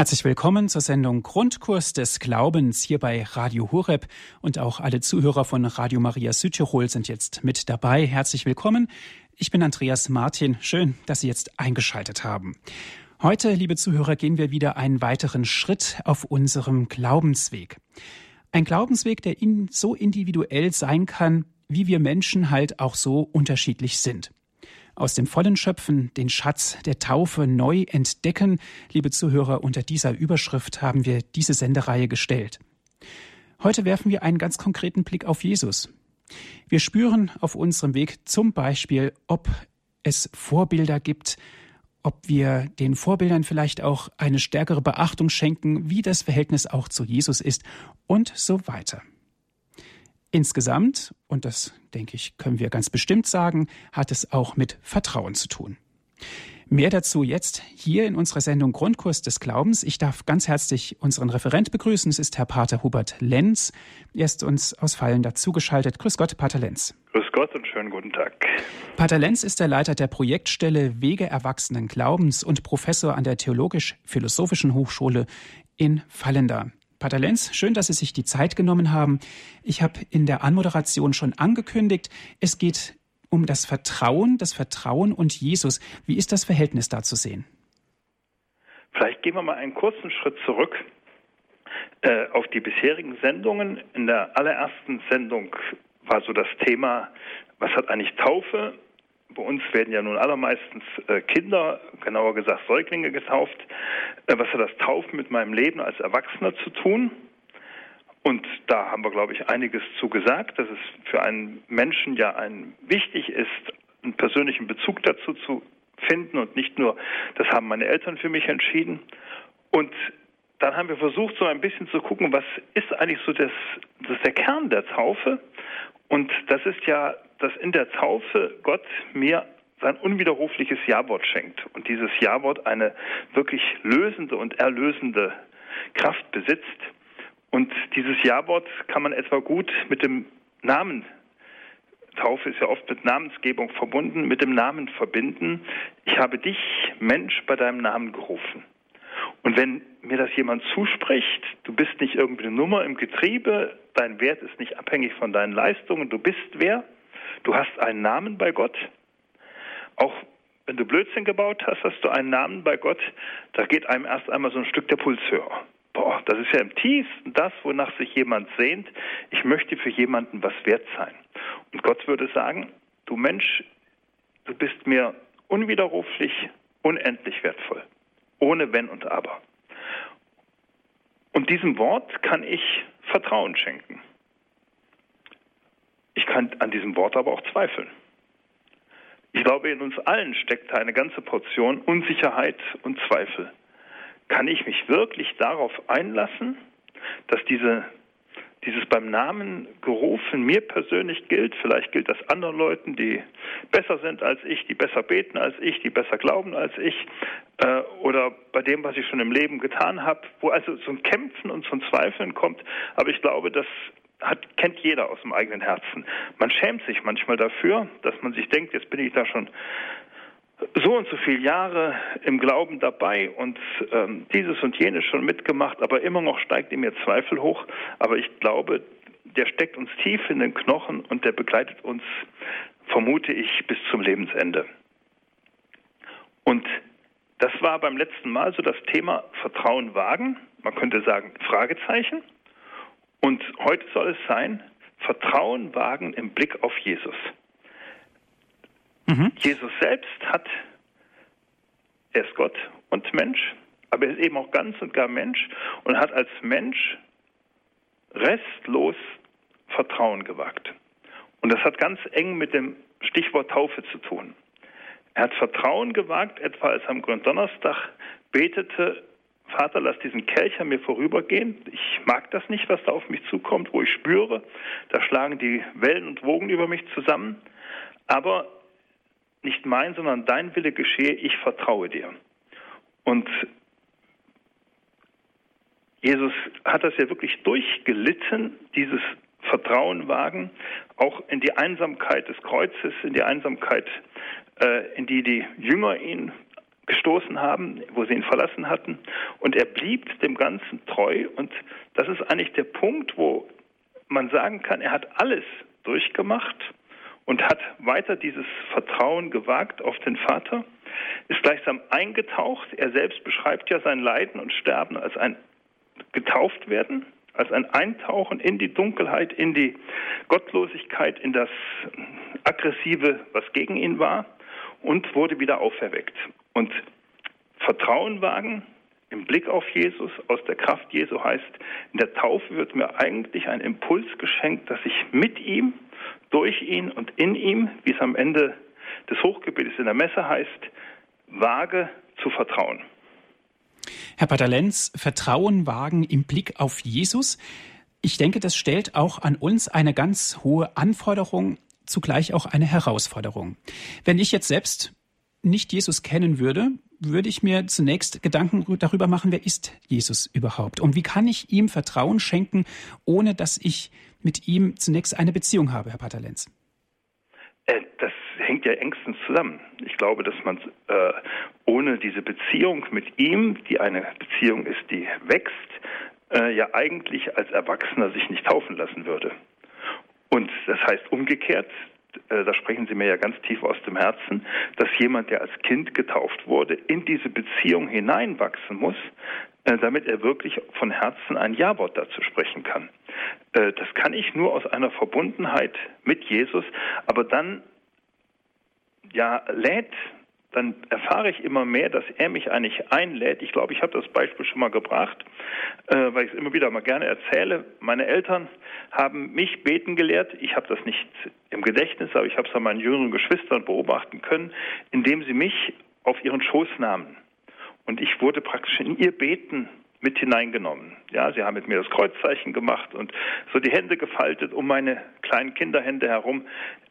Herzlich willkommen zur Sendung Grundkurs des Glaubens hier bei Radio Horeb, und auch alle Zuhörer von Radio Maria Südtirol sind jetzt mit dabei. Herzlich willkommen. Ich bin Andreas Martin. Schön, dass Sie jetzt eingeschaltet haben. Heute, liebe Zuhörer, gehen wir wieder einen weiteren Schritt auf unserem Glaubensweg. Ein Glaubensweg, der so individuell sein kann, wie wir Menschen halt auch so unterschiedlich sind. Aus dem Vollen schöpfen, den Schatz der Taufe neu entdecken. Liebe Zuhörer, unter dieser Überschrift haben wir diese Sendereihe gestellt. Heute werfen wir einen ganz konkreten Blick auf Jesus. Wir spüren auf unserem Weg zum Beispiel, ob es Vorbilder gibt, ob wir den Vorbildern vielleicht auch eine stärkere Beachtung schenken, wie das Verhältnis auch zu Jesus ist und so weiter. Insgesamt, und das, denke ich, können wir ganz bestimmt sagen, hat es auch mit Vertrauen zu tun. Mehr dazu jetzt hier in unserer Sendung Grundkurs des Glaubens. Ich darf ganz herzlich unseren Referent begrüßen. Es ist Herr Pater Hubert Lenz. Er ist uns aus Fallen dazugeschaltet. Grüß Gott, Pater Lenz. Grüß Gott und schönen guten Tag. Pater Lenz ist der Leiter der Projektstelle Wege erwachsenen Glaubens und Professor an der Theologisch-Philosophischen Hochschule in Vallenda. Pater Lenz, schön, dass Sie sich die Zeit genommen haben. Ich habe in der Anmoderation schon angekündigt, es geht um das Vertrauen und Jesus. Wie ist das Verhältnis da zu sehen? Vielleicht gehen wir mal einen kurzen Schritt zurück auf die bisherigen Sendungen. In der allerersten Sendung war so das Thema, was hat eigentlich Taufe? Bei uns werden ja nun allermeistens Kinder, genauer gesagt Säuglinge getauft. Was hat das Taufen mit meinem Leben als Erwachsener zu tun? Und da haben wir, glaube ich, einiges zu gesagt, dass es für einen Menschen ja wichtig ist, einen persönlichen Bezug dazu zu finden und nicht nur, das haben meine Eltern für mich entschieden. Und dann haben wir versucht, so ein bisschen zu gucken, was ist eigentlich so das ist der Kern der Taufe. Und das ist ja, dass in der Taufe Gott mir sein unwiderrufliches Ja-Wort schenkt. Und dieses Ja-Wort eine wirklich lösende und erlösende Kraft besitzt. Und dieses Ja-Wort kann man etwa gut mit dem Namen, Taufe ist ja oft mit Namensgebung verbunden, mit dem Namen verbinden. Ich habe dich, Mensch, bei deinem Namen gerufen. Und wenn mir das jemand zuspricht, du bist nicht irgendwie eine Nummer im Getriebe, dein Wert ist nicht abhängig von deinen Leistungen, du bist wer, du hast einen Namen bei Gott. Auch wenn du Blödsinn gebaut hast, hast du einen Namen bei Gott, da geht einem erst einmal so ein Stück der Puls höher. Boah, das ist ja im tiefsten das, wonach sich jemand sehnt. Ich möchte für jemanden was wert sein. Und Gott würde sagen, du Mensch, du bist mir unwiderruflich, unendlich wertvoll. Ohne Wenn und Aber. Und diesem Wort kann ich Vertrauen schenken. Ich kann an diesem Wort aber auch zweifeln. Ich glaube, in uns allen steckt eine ganze Portion Unsicherheit und Zweifel. Kann ich mich wirklich darauf einlassen, dass dieses beim Namen gerufen mir persönlich gilt? Vielleicht gilt das anderen Leuten, die besser sind als ich, die besser beten als ich, die besser glauben als ich, oder bei dem, was ich schon im Leben getan habe, wo also so ein Kämpfen und so ein Zweifeln kommt. Aber ich glaube, das kennt jeder aus dem eigenen Herzen. Man schämt sich manchmal dafür, dass man sich denkt, jetzt bin ich da schon so und so viele Jahre im Glauben dabei und dieses und jenes schon mitgemacht, aber immer noch steigt in mir Zweifel hoch. Aber ich glaube, der steckt uns tief in den Knochen und der begleitet uns, vermute ich, bis zum Lebensende. Und das war beim letzten Mal so das Thema Vertrauen wagen. Man könnte sagen Fragezeichen. Und heute soll es sein, Vertrauen wagen im Blick auf Jesus. Jesus selbst er ist Gott und Mensch, aber er ist eben auch ganz und gar Mensch und hat als Mensch restlos Vertrauen gewagt. Und das hat ganz eng mit dem Stichwort Taufe zu tun. Er hat Vertrauen gewagt, etwa als er am Gründonnerstag betete, Vater, lass diesen Kelch an mir vorübergehen. Ich mag das nicht, was da auf mich zukommt, wo ich spüre, da schlagen die Wellen und Wogen über mich zusammen. Aber nicht mein, sondern dein Wille geschehe, ich vertraue dir. Und Jesus hat das ja wirklich durchgelitten, dieses Vertrauen wagen, auch in die Einsamkeit des Kreuzes, in die Einsamkeit, in die die Jünger ihn gestoßen haben, wo sie ihn verlassen hatten. Und er blieb dem Ganzen treu. Und das ist eigentlich der Punkt, wo man sagen kann, er hat alles durchgemacht und hat weiter dieses Vertrauen gewagt auf den Vater, ist gleichsam eingetaucht. Er selbst beschreibt ja sein Leiden und Sterben als ein getauft werden, als ein Eintauchen in die Dunkelheit, in die Gottlosigkeit, in das Aggressive, was gegen ihn war, und wurde wieder auferweckt. Und Vertrauen wagen im Blick auf Jesus, aus der Kraft Jesu heißt, in der Taufe wird mir eigentlich ein Impuls geschenkt, dass ich mit ihm, durch ihn und in ihm, wie es am Ende des Hochgebetes in der Messe heißt, wage zu vertrauen. Herr Pater Lenz, Vertrauen wagen im Blick auf Jesus. Ich denke, das stellt auch an uns eine ganz hohe Anforderung, zugleich auch eine Herausforderung. Wenn ich jetzt selbst nicht Jesus kennen würde, würde ich mir zunächst Gedanken darüber machen, wer ist Jesus überhaupt? Und wie kann ich ihm Vertrauen schenken, ohne dass ich mit ihm zunächst eine Beziehung habe, Herr Pater Lenz? Das hängt ja engstens zusammen. Ich glaube, dass man ohne diese Beziehung mit ihm, die eine Beziehung ist, die wächst, ja eigentlich als Erwachsener sich nicht taufen lassen würde. Und das heißt umgekehrt, da sprechen Sie mir ja ganz tief aus dem Herzen, dass jemand, der als Kind getauft wurde, in diese Beziehung hineinwachsen muss, damit er wirklich von Herzen ein Ja-Wort dazu sprechen kann. Das kann ich nur aus einer Verbundenheit mit Jesus, aber dann dann erfahre ich immer mehr, dass er mich eigentlich einlädt. Ich glaube, ich habe das Beispiel schon mal gebracht, weil ich es immer wieder mal gerne erzähle. Meine Eltern haben mich beten gelehrt. Ich habe das nicht im Gedächtnis, aber ich habe es an meinen jüngeren Geschwistern beobachten können, indem sie mich auf ihren Schoß nahmen. Und ich wurde praktisch in ihr Beten mit hineingenommen. Ja, sie haben mit mir das Kreuzzeichen gemacht und so die Hände gefaltet um meine kleinen Kinderhände herum.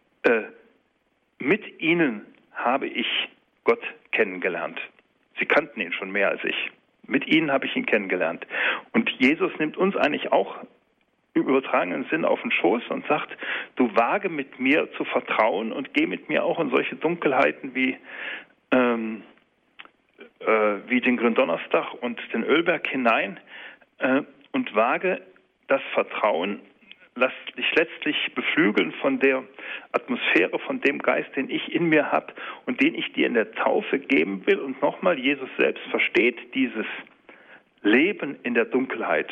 Mit ihnen habe ich Gott kennengelernt. Sie kannten ihn schon mehr als ich. Mit ihnen habe ich ihn kennengelernt. Und Jesus nimmt uns eigentlich auch im übertragenen Sinn auf den Schoß und sagt, du wage mit mir zu vertrauen und geh mit mir auch in solche Dunkelheiten wie den Gründonnerstag und den Ölberg hinein und wage das Vertrauen, lass dich letztlich beflügeln von der Atmosphäre, von dem Geist, den ich in mir habe und den ich dir in der Taufe geben will. Und nochmal, Jesus selbst versteht dieses Leben in der Dunkelheit,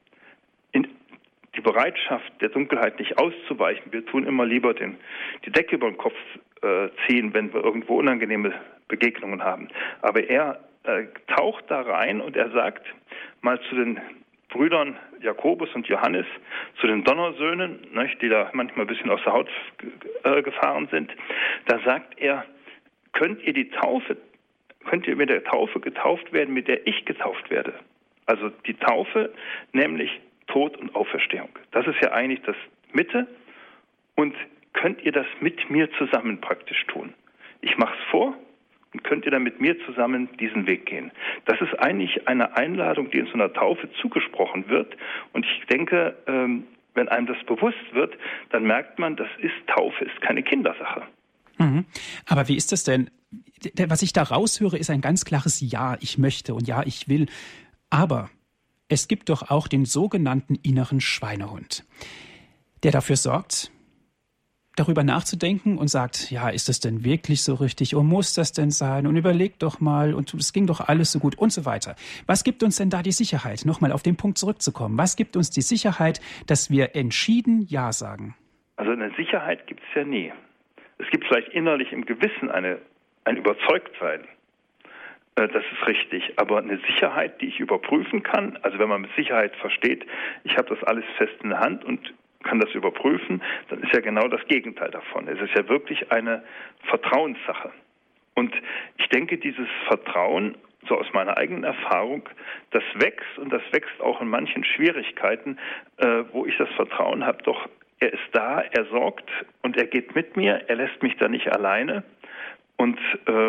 die Bereitschaft, der Dunkelheit nicht auszuweichen. Wir tun immer lieber die Decke über den Kopf ziehen, wenn wir irgendwo unangenehme Begegnungen haben. Aber er taucht da rein und er sagt mal zu den Brüdern Jakobus und Johannes, zu den Donnersöhnen, die da manchmal ein bisschen aus der Haut gefahren sind, da sagt er, könnt ihr mit der Taufe getauft werden, mit der ich getauft werde? Also die Taufe, nämlich Tod und Auferstehung. Das ist ja eigentlich das Mitte. Und könnt ihr das mit mir zusammen praktisch tun? Ich mache es vor und könnt ihr dann mit mir zusammen diesen Weg gehen. Das ist eigentlich eine Einladung, die in so einer Taufe zugesprochen wird. Und ich denke, wenn einem das bewusst wird, dann merkt man, Taufe ist keine Kindersache. Mhm. Aber wie ist das denn? Was ich da raushöre, ist ein ganz klares Ja, ich möchte und ja, ich will. Aber es gibt doch auch den sogenannten inneren Schweinehund, der dafür sorgt, darüber nachzudenken und sagt, ja, ist das denn wirklich so richtig und muss das denn sein und überleg doch mal und es ging doch alles so gut und so weiter. Was gibt uns denn da die Sicherheit, nochmal auf den Punkt zurückzukommen? Was gibt uns die Sicherheit, dass wir entschieden Ja sagen? Also eine Sicherheit gibt es ja nie. Es gibt vielleicht innerlich im Gewissen ein Überzeugtsein. Das ist richtig, aber eine Sicherheit, die ich überprüfen kann, also wenn man mit Sicherheit versteht, ich habe das alles fest in der Hand und kann das überprüfen, dann ist ja genau das Gegenteil davon. Es ist ja wirklich eine Vertrauenssache. Und ich denke, dieses Vertrauen, so aus meiner eigenen Erfahrung, das wächst und das wächst auch in manchen Schwierigkeiten, wo ich das Vertrauen habe, doch er ist da, er sorgt und er geht mit mir, er lässt mich da nicht alleine. Und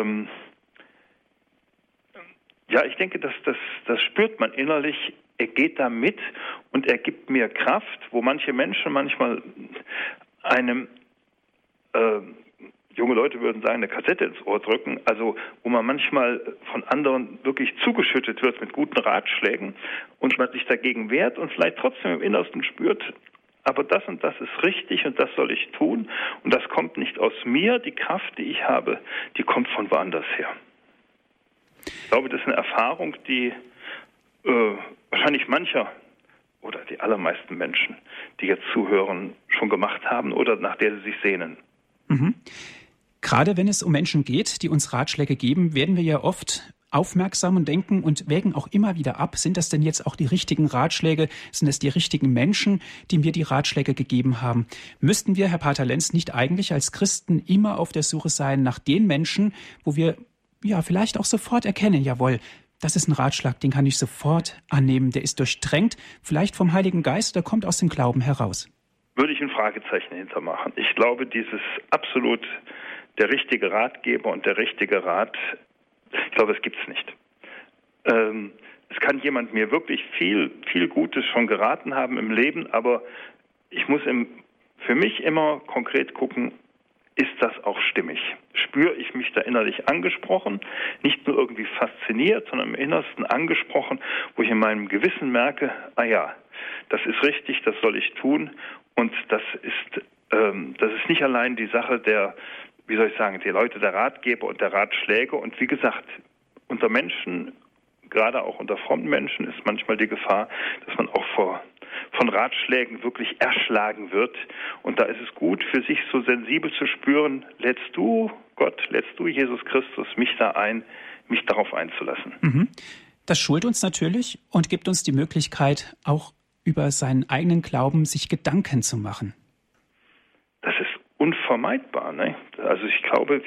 ich denke, das spürt man innerlich. Er geht da mit und er gibt mir Kraft, wo manche Menschen manchmal einem junge Leute würden sagen, eine Kassette ins Ohr drücken, also wo man manchmal von anderen wirklich zugeschüttet wird mit guten Ratschlägen und man sich dagegen wehrt und vielleicht trotzdem im Innersten spürt, aber das und das ist richtig und das soll ich tun und das kommt nicht aus mir, die Kraft, die ich habe, die kommt von woanders her. Ich glaube, das ist eine Erfahrung, die wahrscheinlich mancher oder die allermeisten Menschen, die jetzt zuhören, schon gemacht haben oder nach der sie sich sehnen. Mhm. Gerade wenn es um Menschen geht, die uns Ratschläge geben, werden wir ja oft aufmerksam und denken und wägen auch immer wieder ab, sind das denn jetzt auch die richtigen Ratschläge, sind es die richtigen Menschen, die mir die Ratschläge gegeben haben? Müssten wir, Herr Pater Lenz, nicht eigentlich als Christen immer auf der Suche sein nach den Menschen, wo wir ja vielleicht auch sofort erkennen, jawohl, das ist ein Ratschlag, den kann ich sofort annehmen, der ist durchtränkt, vielleicht vom Heiligen Geist, der kommt aus dem Glauben heraus? Würde ich ein Fragezeichen hintermachen. Ich glaube, dieses absolut der richtige Ratgeber und der richtige Rat, ich glaube, es gibt es nicht. Es kann jemand mir wirklich viel, viel Gutes schon geraten haben im Leben, aber ich muss für mich immer konkret gucken, ist das auch stimmig? Spüre ich mich da innerlich angesprochen, nicht nur irgendwie fasziniert, sondern im Innersten angesprochen, wo ich in meinem Gewissen merke, das ist richtig, das soll ich tun und das ist nicht allein die Sache der, wie soll ich sagen, die Leute, der Ratgeber und der Ratschläge und wie gesagt, unter Menschen, gerade auch unter frommen Menschen ist manchmal die Gefahr, dass man auch von Ratschlägen wirklich erschlagen wird. Und da ist es gut, für sich so sensibel zu spüren, lädst du, Gott, lädst du, Jesus Christus, mich darauf einzulassen. Mhm. Das schult uns natürlich und gibt uns die Möglichkeit, auch über seinen eigenen Glauben sich Gedanken zu machen. Das ist unvermeidbar, ne? Also ich glaube,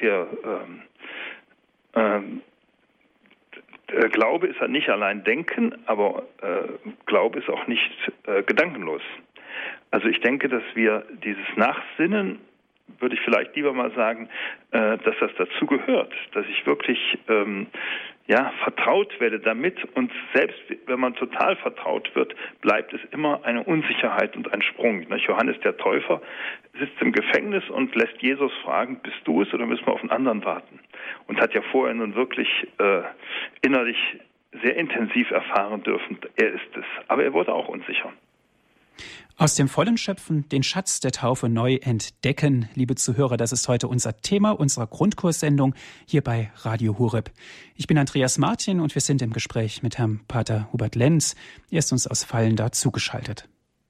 Glaube ist ja nicht allein Denken, aber Glaube ist auch nicht gedankenlos. Also ich denke, dass wir dieses Nachsinnen, würde ich vielleicht lieber mal sagen, dass das dazu gehört, dass ich wirklich vertraut werde damit und selbst wenn man total vertraut wird, bleibt es immer eine Unsicherheit und ein Sprung. Johannes der Täufer sitzt im Gefängnis und lässt Jesus fragen, bist du es oder müssen wir auf einen anderen warten? Und hat ja vorher nun wirklich innerlich sehr intensiv erfahren dürfen, er ist es. Aber er wurde auch unsicher. Aus dem Vollen schöpfen, den Schatz der Taufe neu entdecken. Liebe Zuhörer, das ist heute unser Thema unserer Grundkurssendung hier bei Radio Horeb. Ich bin Andreas Martin und wir sind im Gespräch mit Herrn Pater Hubert Lenz. Er ist uns aus Fallenda zugeschaltet.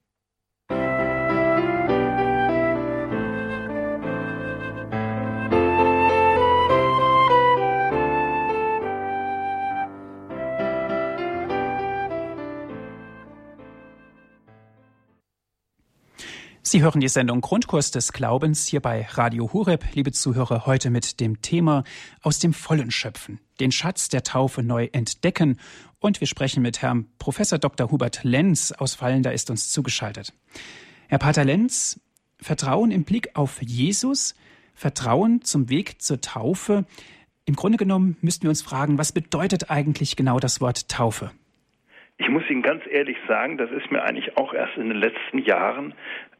Sie hören die Sendung Grundkurs des Glaubens hier bei Radio Horeb, liebe Zuhörer, heute mit dem Thema aus dem Vollen schöpfen, den Schatz der Taufe neu entdecken. Und wir sprechen mit Herrn Professor Dr. Hubert Lenz aus Fallenda, ist uns zugeschaltet. Herr Pater Lenz, Vertrauen im Blick auf Jesus, Vertrauen zum Weg zur Taufe. Im Grunde genommen müssten wir uns fragen, was bedeutet eigentlich genau das Wort Taufe? Ich muss Ihnen ganz ehrlich sagen, das ist mir eigentlich auch erst in den letzten Jahren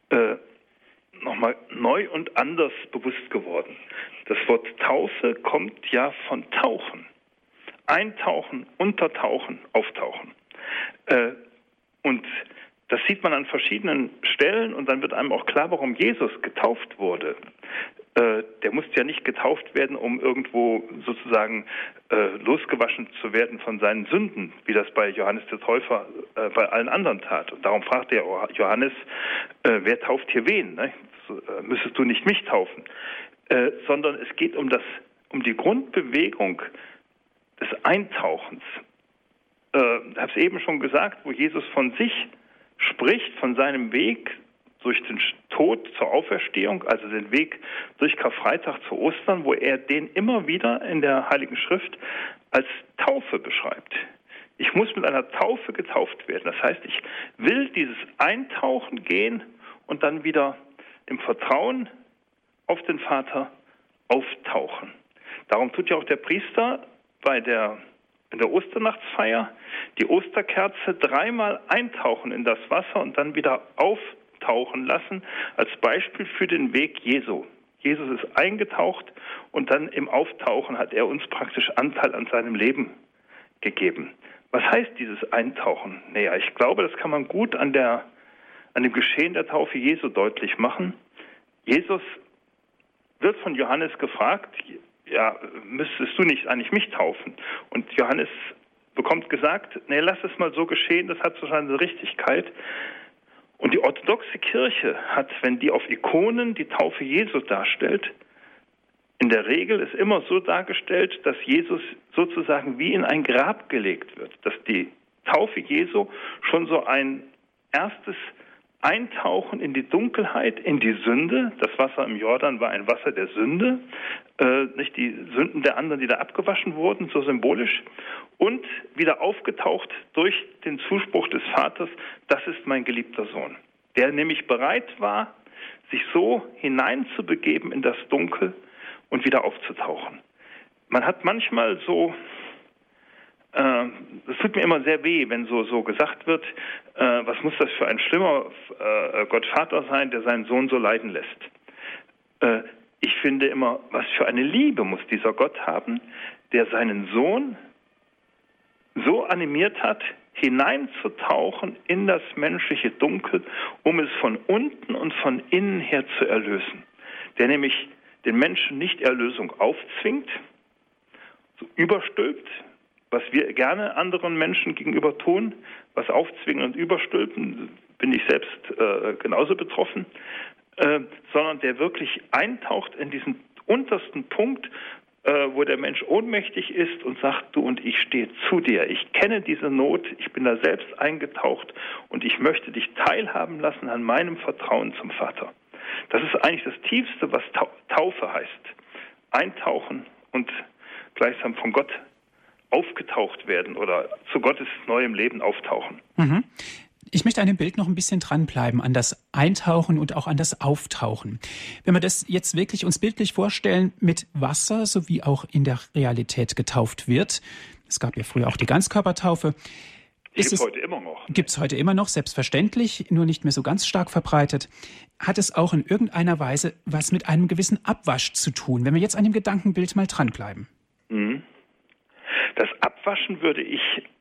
nochmal neu und anders bewusst geworden. Das Wort Taufe kommt ja von Tauchen. Eintauchen, untertauchen, auftauchen. Und das sieht man an verschiedenen Stellen und dann wird einem auch klar, warum Jesus getauft wurde. Der musste ja nicht getauft werden, um irgendwo sozusagen losgewaschen zu werden von seinen Sünden, wie das bei Johannes der Täufer bei allen anderen tat. Und darum fragte er Johannes, wer tauft hier wen? Ne? Müsstest du nicht mich taufen? Sondern es geht um die Grundbewegung des Eintauchens. Ich habe es eben schon gesagt, wo Jesus von sich spricht, von seinem Weg durch den Tod zur Auferstehung, also den Weg durch Karfreitag zu Ostern, wo er den immer wieder in der Heiligen Schrift als Taufe beschreibt. Ich muss mit einer Taufe getauft werden. Das heißt, ich will dieses Eintauchen gehen und dann wieder im Vertrauen auf den Vater auftauchen. Darum tut ja auch der Priester in der Osternachtsfeier die Osterkerze 3-mal eintauchen in das Wasser und dann wieder auftauchen lassen, als Beispiel für den Weg Jesu. Jesus ist eingetaucht und dann im Auftauchen hat er uns praktisch Anteil an seinem Leben gegeben. Was heißt dieses Eintauchen? Naja, ich glaube, das kann man gut an dem Geschehen der Taufe Jesu deutlich machen. Jesus wird von Johannes gefragt, ja, müsstest du nicht eigentlich mich taufen? Und Johannes bekommt gesagt, nee, lass es mal so geschehen, das hat so seine Richtigkeit. Und die orthodoxe Kirche hat, wenn die auf Ikonen die Taufe Jesu darstellt, in der Regel ist immer so dargestellt, dass Jesus sozusagen wie in ein Grab gelegt wird, dass die Taufe Jesu schon so ein erstes Eintauchen in die Dunkelheit, in die Sünde. Das Wasser im Jordan war ein Wasser der Sünde, nicht die Sünden der anderen, die da abgewaschen wurden, so symbolisch, und wieder aufgetaucht durch den Zuspruch des Vaters, das ist mein geliebter Sohn, der nämlich bereit war, sich so hineinzubegeben in das Dunkel und wieder aufzutauchen. Man hat manchmal so, es tut mir immer sehr weh, wenn so gesagt wird, was muss das für ein schlimmer Gottvater sein, der seinen Sohn so leiden lässt. Ich finde immer, was für eine Liebe muss dieser Gott haben, der seinen Sohn so animiert hat, hineinzutauchen in das menschliche Dunkel, um es von unten und von innen her zu erlösen. Der nämlich den Menschen nicht Erlösung aufzwingt, so überstülpt, was wir gerne anderen Menschen gegenüber tun, was aufzwingen und überstülpen, bin ich selbst genauso betroffen, sondern der wirklich eintaucht in diesen untersten Punkt, wo der Mensch ohnmächtig ist und sagt, du und ich stehe zu dir. Ich kenne diese Not, ich bin da selbst eingetaucht und ich möchte dich teilhaben lassen an meinem Vertrauen zum Vater. Das ist eigentlich das Tiefste, was Taufe heißt. Eintauchen und gleichsam von Gott aufgetaucht werden oder zu Gottes neuem Leben auftauchen. Mhm. Ich möchte an dem Bild noch ein bisschen dranbleiben, an das Eintauchen und auch an das Auftauchen. Wenn wir das jetzt wirklich uns bildlich vorstellen, mit Wasser, so wie auch in der Realität getauft wird, es gab ja früher auch die Ganzkörpertaufe, Gibt es heute immer noch. Gibt es heute immer noch, selbstverständlich, nur nicht mehr so ganz stark verbreitet. Hat es auch in irgendeiner Weise was mit einem gewissen Abwasch zu tun, wenn wir jetzt an dem Gedankenbild mal dranbleiben? Das Abwaschen würde ich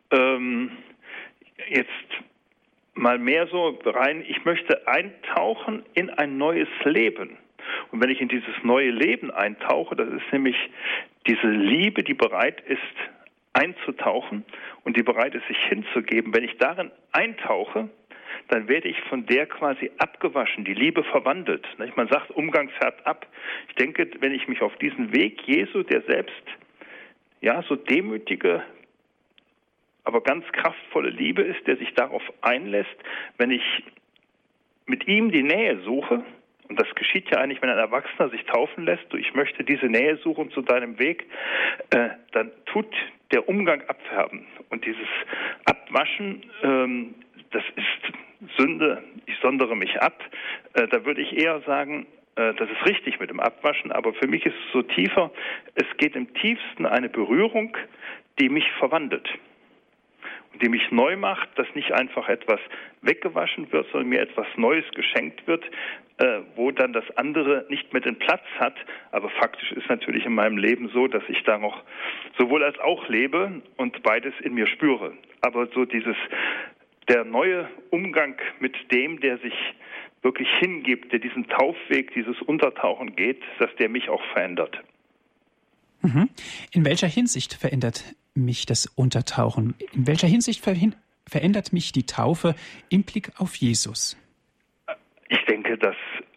jetzt mal mehr so rein, ich möchte eintauchen in ein neues Leben. Und wenn ich in dieses neue Leben eintauche, das ist nämlich diese Liebe, die bereit ist, einzutauchen und die bereit ist, sich hinzugeben. Wenn ich darin eintauche, dann werde ich von der quasi abgewaschen, die Liebe verwandelt. Man sagt, Umgang färbt ab. Ich denke, wenn ich mich auf diesen Weg Jesu, der selbst so demütige, aber ganz kraftvolle Liebe ist, der sich darauf einlässt, wenn ich mit ihm die Nähe suche, und das geschieht ja eigentlich, wenn ein Erwachsener sich taufen lässt, ich möchte diese Nähe suchen zu deinem Weg, dann tut der Umgang abfärben. Und dieses Abwaschen, das ist Sünde, ich sondere mich ab. Da würde ich eher sagen, das ist richtig mit dem Abwaschen, aber für mich ist es so tiefer, es geht im tiefsten eine Berührung, die mich verwandelt. Die mich neu macht, dass nicht einfach etwas weggewaschen wird, sondern mir etwas Neues geschenkt wird, wo dann das andere nicht mehr den Platz hat. Aber faktisch ist natürlich in meinem Leben so, dass ich da noch sowohl als auch lebe und beides in mir spüre. Aber so der neue Umgang mit dem, der sich wirklich hingibt, der diesen Taufweg, dieses Untertauchen geht, dass der mich auch verändert. In welcher Hinsicht verändert mich das Untertauchen? In welcher Hinsicht verändert mich die Taufe im Blick auf Jesus? Ich denke, dass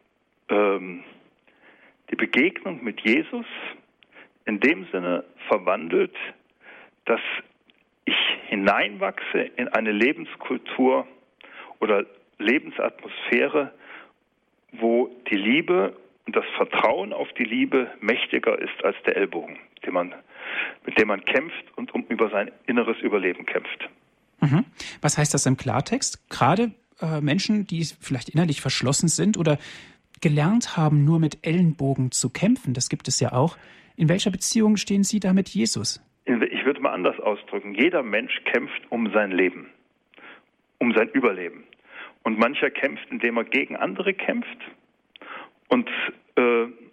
die Begegnung mit Jesus in dem Sinne verwandelt, dass ich hineinwachse in eine Lebenskultur oder Lebensatmosphäre, wo die Liebe und das Vertrauen auf die Liebe mächtiger ist als der Ellbogen, mit dem man kämpft und über sein inneres Überleben kämpft. Was heißt das im Klartext? Gerade Menschen, die vielleicht innerlich verschlossen sind oder gelernt haben, nur mit Ellenbogen zu kämpfen, das gibt es ja auch. In welcher Beziehung stehen Sie da mit Jesus? Ich würde mal anders ausdrücken. Jeder Mensch kämpft um sein Leben, um sein Überleben. Und mancher kämpft, indem er gegen andere kämpft. Und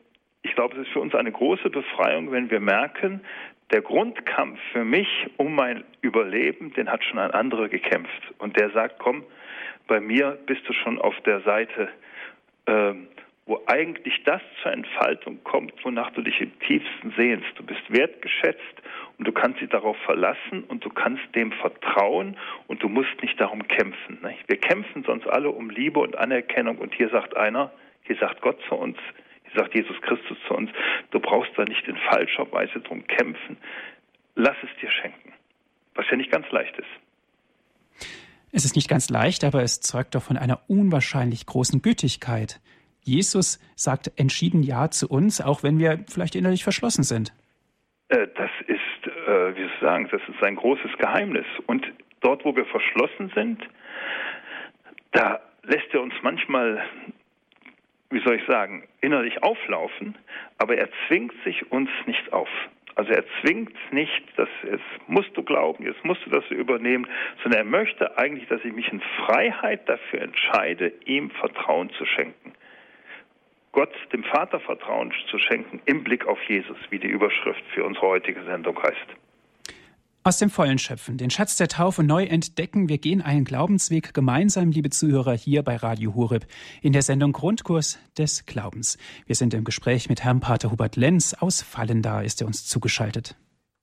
ich glaube, es ist für uns eine große Befreiung, wenn wir merken, der Grundkampf für mich um mein Überleben, den hat schon ein anderer gekämpft. Und der sagt, komm, bei mir bist du schon auf der Seite, wo eigentlich das zur Entfaltung kommt, wonach du dich im tiefsten sehnst. Du bist wertgeschätzt und du kannst dich darauf verlassen und du kannst dem vertrauen und du musst nicht darum kämpfen. Nicht? Wir kämpfen sonst alle um Liebe und Anerkennung und hier sagt Gott zu uns, hier sagt Jesus Christus zu uns, du brauchst da nicht in falscher Weise drum kämpfen. Lass es dir schenken, was ja nicht ganz leicht ist. Es ist nicht ganz leicht, aber es zeugt doch von einer unwahrscheinlich großen Gütigkeit. Jesus sagt entschieden Ja zu uns, auch wenn wir vielleicht innerlich verschlossen sind. Das ist, wie soll ich sagen, das ist ein großes Geheimnis. Und dort, wo wir verschlossen sind, da lässt er uns manchmal, wie soll ich sagen, innerlich auflaufen, aber er zwingt sich uns nicht auf. Also er zwingt nicht, dass jetzt musst du glauben, jetzt musst du das übernehmen, sondern er möchte eigentlich, dass ich mich in Freiheit dafür entscheide, ihm Vertrauen zu schenken. Gott, dem Vater, Vertrauen zu schenken im Blick auf Jesus, wie die Überschrift für unsere heutige Sendung heißt. Aus dem Vollen schöpfen, den Schatz der Taufe neu entdecken. Wir gehen einen Glaubensweg gemeinsam, liebe Zuhörer, hier bei Radio Horeb in der Sendung Grundkurs des Glaubens. Wir sind im Gespräch mit Herrn Pater Hubert Lenz aus Vallendar, ist er uns zugeschaltet.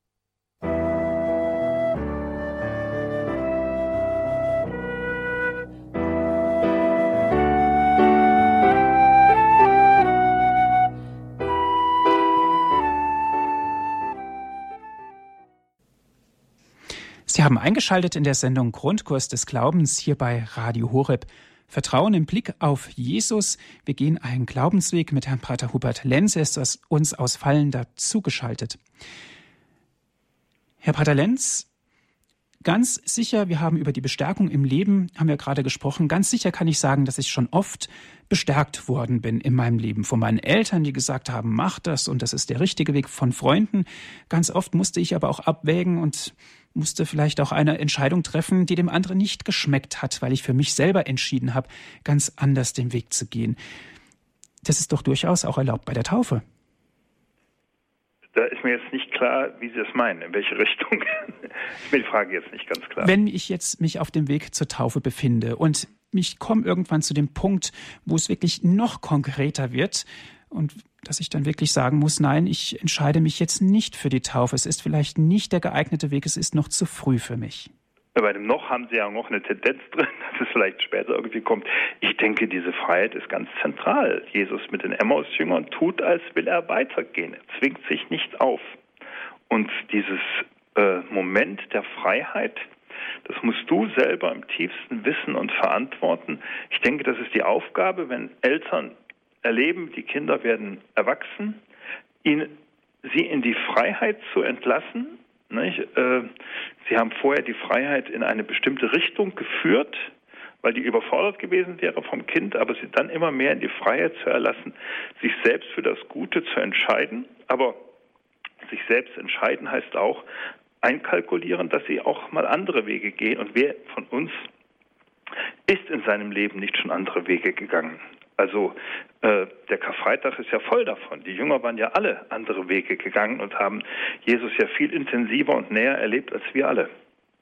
Sie haben eingeschaltet in der Sendung Grundkurs des Glaubens hier bei Radio Horeb. Vertrauen im Blick auf Jesus. Wir gehen einen Glaubensweg mit Herrn Pater Hubert Lenz. Er ist uns aus Vallendar zugeschaltet. Herr Pater Lenz, ganz sicher, wir haben über die Bestärkung im Leben, haben wir gerade gesprochen, ganz sicher kann ich sagen, dass ich schon oft bestärkt worden bin in meinem Leben. Von meinen Eltern, die gesagt haben, mach das und das ist der richtige Weg, von Freunden. Ganz oft musste ich aber auch abwägen und musste vielleicht auch eine Entscheidung treffen, die dem anderen nicht geschmeckt hat, weil ich für mich selber entschieden habe, ganz anders den Weg zu gehen. Das ist doch durchaus auch erlaubt bei der Taufe. Da ist mir jetzt nicht klar, wie Sie das meinen, in welche Richtung. Ist mir die Frage jetzt nicht ganz klar. Wenn ich jetzt mich auf dem Weg zur Taufe befinde und ich komme irgendwann zu dem Punkt, wo es wirklich noch konkreter wird und dass ich dann wirklich sagen muss, nein, ich entscheide mich jetzt nicht für die Taufe. Es ist vielleicht nicht der geeignete Weg, es ist noch zu früh für mich. Bei dem noch haben Sie ja noch eine Tendenz drin, dass es vielleicht später irgendwie kommt. Ich denke, diese Freiheit ist ganz zentral. Jesus mit den Emmaus-Jüngern tut, als will er weitergehen. Er zwingt sich nicht auf. Und dieses Moment der Freiheit, das musst du selber im tiefsten wissen und verantworten. Ich denke, das ist die Aufgabe, wenn Eltern erleben, die Kinder werden erwachsen, sie in die Freiheit zu entlassen. Nicht? Sie haben vorher die Freiheit in eine bestimmte Richtung geführt, weil die überfordert gewesen wäre vom Kind, aber sie dann immer mehr in die Freiheit zu erlassen, sich selbst für das Gute zu entscheiden. Aber sich selbst entscheiden heißt auch einkalkulieren, dass sie auch mal andere Wege gehen. Und wer von uns ist in seinem Leben nicht schon andere Wege gegangen? Also der Karfreitag ist ja voll davon. Die Jünger waren ja alle andere Wege gegangen und haben Jesus ja viel intensiver und näher erlebt als wir alle.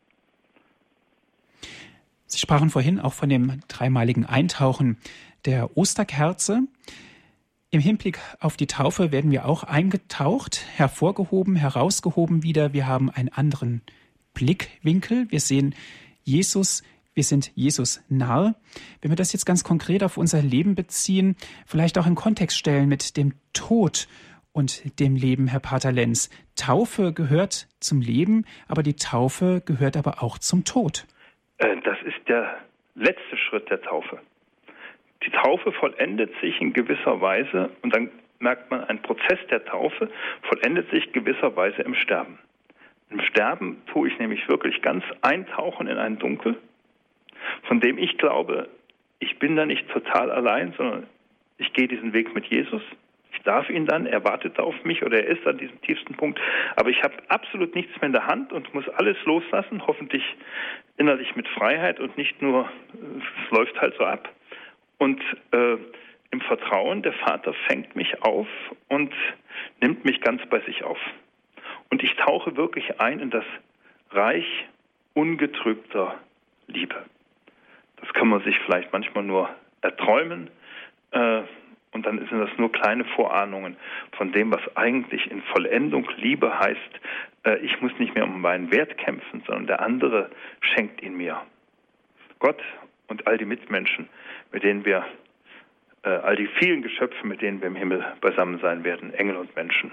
Sie sprachen vorhin auch von dem dreimaligen Eintauchen der Osterkerze. Im Hinblick auf die Taufe werden wir auch eingetaucht, hervorgehoben, herausgehoben wieder. Wir haben einen anderen Blickwinkel. Wir sehen Jesus. Wir sind Jesus nahe. Wenn wir das jetzt ganz konkret auf unser Leben beziehen, vielleicht auch in Kontext stellen mit dem Tod und dem Leben, Herr Pater Lenz. Taufe gehört zum Leben, aber die Taufe gehört aber auch zum Tod. Das ist der letzte Schritt der Taufe. Die Taufe vollendet sich in gewisser Weise, und dann merkt man, ein Prozess der Taufe vollendet sich gewisserweise im Sterben. Im Sterben tue ich nämlich wirklich ganz eintauchen in ein Dunkel, von dem ich glaube, ich bin da nicht total allein, sondern ich gehe diesen Weg mit Jesus. Ich darf ihn dann, er wartet auf mich oder er ist an diesem tiefsten Punkt. Aber ich habe absolut nichts mehr in der Hand und muss alles loslassen, hoffentlich innerlich mit Freiheit und nicht nur, es läuft halt so ab. Und im Vertrauen, der Vater fängt mich auf und nimmt mich ganz bei sich auf. Und ich tauche wirklich ein in das Reich ungetrübter Liebe. Das kann man sich vielleicht manchmal nur erträumen, und dann sind das nur kleine Vorahnungen von dem, was eigentlich in Vollendung Liebe heißt. Ich muss nicht mehr um meinen Wert kämpfen, sondern der andere schenkt ihn mir. Gott und all die Mitmenschen, mit denen wir, all die vielen Geschöpfe, mit denen wir im Himmel beisammen sein werden, Engel und Menschen.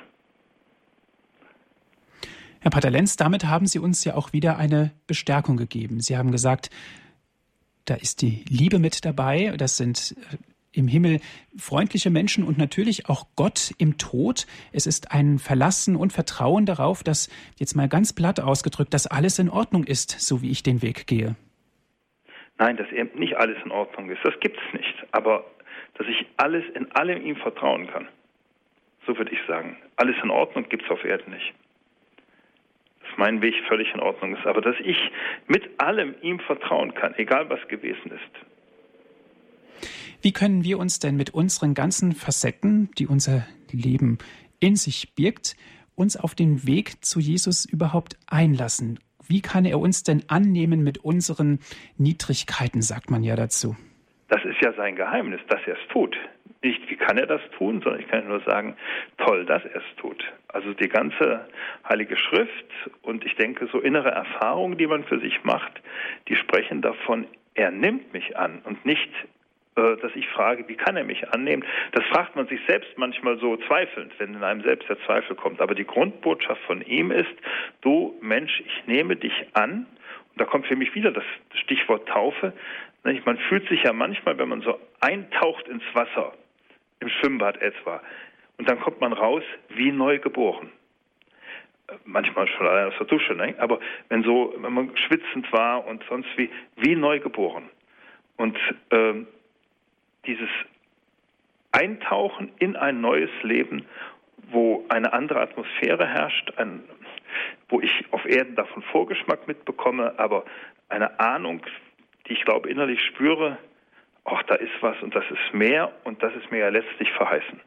Herr Pater Lenz, damit haben Sie uns ja auch wieder eine Bestärkung gegeben. Sie haben gesagt, da ist die Liebe mit dabei, das sind im Himmel freundliche Menschen und natürlich auch Gott im Tod. Es ist ein Verlassen und Vertrauen darauf, dass, jetzt mal ganz platt ausgedrückt, dass alles in Ordnung ist, so wie ich den Weg gehe. Nein, dass eben nicht alles in Ordnung ist, das gibt es nicht. Aber dass ich in allem ihm vertrauen kann. So würde ich sagen. Alles in Ordnung gibt es auf Erden nicht. Dass mein Weg völlig in Ordnung ist. Aber dass ich mit allem ihm vertrauen kann, egal was gewesen ist. Wie können wir uns denn mit unseren ganzen Facetten, die unser Leben in sich birgt, uns auf den Weg zu Jesus überhaupt einlassen? Wie kann er uns denn annehmen mit unseren Niedrigkeiten, sagt man ja dazu? Das ist ja sein Geheimnis, dass er es tut. Nicht, wie kann er das tun, sondern ich kann nur sagen, toll, dass er es tut. Also die ganze Heilige Schrift und ich denke, so innere Erfahrungen, die man für sich macht, die sprechen davon, er nimmt mich an und nicht, dass ich frage, wie kann er mich annehmen? Das fragt man sich selbst manchmal so zweifelnd, wenn in einem selbst der Zweifel kommt. Aber die Grundbotschaft von ihm ist, du Mensch, ich nehme dich an. Und da kommt für mich wieder das Stichwort Taufe. Man fühlt sich ja manchmal, wenn man so eintaucht ins Wasser, im Schwimmbad etwa, und dann kommt man raus wie neu geboren. Manchmal schon allein aus der Dusche, ne? Aber wenn man schwitzend war und sonst wie neu geboren. Und dieses Eintauchen in ein neues Leben, wo eine andere Atmosphäre herrscht, wo ich auf Erden davon Vorgeschmack mitbekomme, aber eine Ahnung, die ich glaube innerlich spüre, ach, da ist was und das ist mehr und das ist mir ja letztlich verheißen.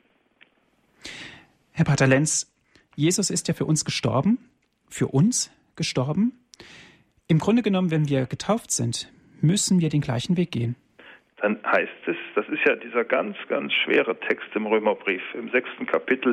Herr Pater Lenz, Jesus ist ja für uns gestorben. Im Grunde genommen, wenn wir getauft sind, müssen wir den gleichen Weg gehen. Dann heißt es, das ist ja dieser ganz, ganz schwere Text im Römerbrief, im 6. Kapitel,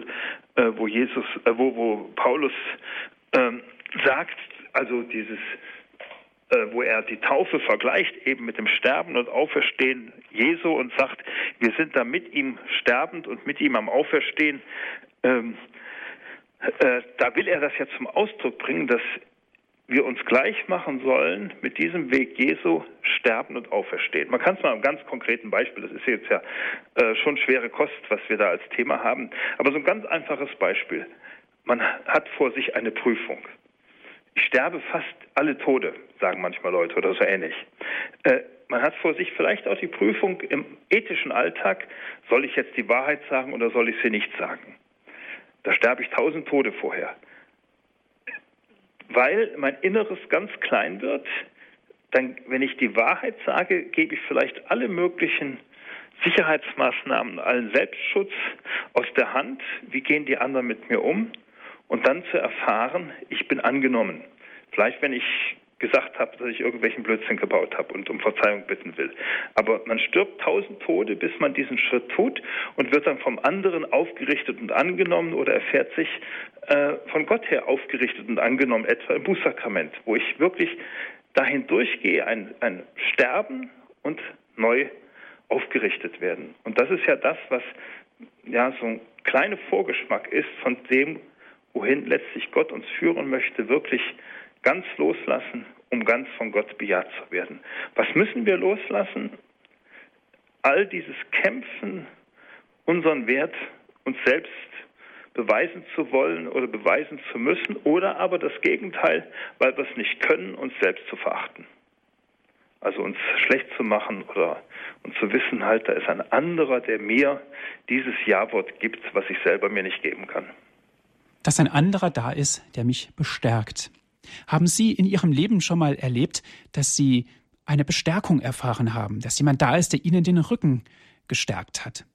wo Paulus sagt, also wo er die Taufe vergleicht eben mit dem Sterben und Auferstehen Jesu und sagt, wir sind da mit ihm sterbend und mit ihm am Auferstehen. Da will er das ja zum Ausdruck bringen, dass wir uns gleich machen sollen mit diesem Weg Jesu, sterben und auferstehen. Man kann es mal am ganz konkreten Beispiel, das ist jetzt ja schon schwere Kost, was wir da als Thema haben, aber so ein ganz einfaches Beispiel. Man hat vor sich eine Prüfung. Ich sterbe fast alle Tode, sagen manchmal Leute oder so ähnlich. Man hat vor sich vielleicht auch die Prüfung im ethischen Alltag, soll ich jetzt die Wahrheit sagen oder soll ich sie nicht sagen? Da sterbe ich 1000 Tode vorher. Weil mein Inneres ganz klein wird, dann, wenn ich die Wahrheit sage, gebe ich vielleicht alle möglichen Sicherheitsmaßnahmen, allen Selbstschutz aus der Hand. Wie gehen die anderen mit mir um? Und dann zu erfahren, ich bin angenommen. Vielleicht, wenn ich gesagt habe, dass ich irgendwelchen Blödsinn gebaut habe und um Verzeihung bitten will. Aber man stirbt 1000 Tode, bis man diesen Schritt tut und wird dann vom anderen aufgerichtet und angenommen oder erfährt sich von Gott her aufgerichtet und angenommen, etwa im Bußsakrament, wo ich wirklich dahin durchgehe, ein Sterben und neu aufgerichtet werden. Und das ist ja das, was ja so ein kleiner Vorgeschmack ist von dem, wohin letztlich Gott uns führen möchte, wirklich ganz loslassen, um ganz von Gott bejaht zu werden. Was müssen wir loslassen? All dieses Kämpfen, unseren Wert uns selbst beweisen zu wollen oder beweisen zu müssen oder aber das Gegenteil, weil wir es nicht können, uns selbst zu verachten. Also uns schlecht zu machen und zu wissen, halt, da ist ein anderer, der mir dieses Ja-Wort gibt, was ich selber mir nicht geben kann. Dass ein anderer da ist, der mich bestärkt. Haben Sie in Ihrem Leben schon mal erlebt, dass Sie eine Bestärkung erfahren haben, dass jemand da ist, der Ihnen den Rücken gestärkt hat.